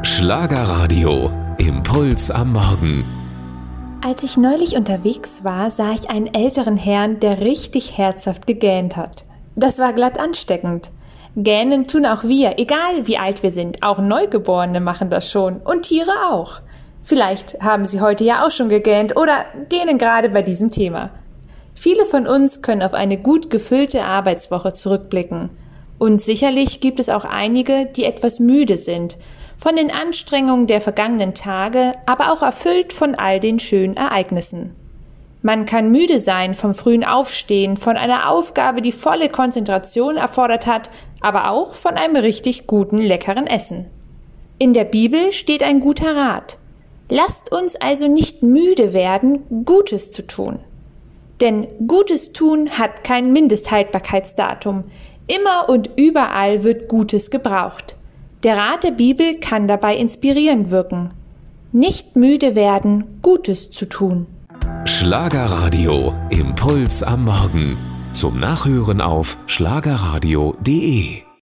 Schlagerradio. Impuls am Morgen. Als ich neulich unterwegs war, sah ich einen älteren Herrn, der richtig herzhaft gegähnt hat. Das war glatt ansteckend. Gähnen tun auch wir, egal wie alt wir sind. Auch Neugeborene machen das schon und Tiere auch. Vielleicht haben Sie heute ja auch schon gegähnt oder gähnen gerade bei diesem Thema. Viele von uns können auf eine gut gefüllte Arbeitswoche zurückblicken. Und sicherlich gibt es auch einige, die etwas müde sind, von den Anstrengungen der vergangenen Tage, aber auch erfüllt von all den schönen Ereignissen. Man kann müde sein vom frühen Aufstehen, von einer Aufgabe, die volle Konzentration erfordert hat, aber auch von einem richtig guten, leckeren Essen. In der Bibel steht ein guter Rat. Lasst uns also nicht müde werden, Gutes zu tun. Denn Gutes tun hat kein Mindesthaltbarkeitsdatum. Immer und überall wird Gutes gebraucht. Der Rat der Bibel kann dabei inspirierend wirken. Nicht müde werden, Gutes zu tun. Schlagerradio. Impuls am Morgen. Zum Nachhören auf schlagerradio.de.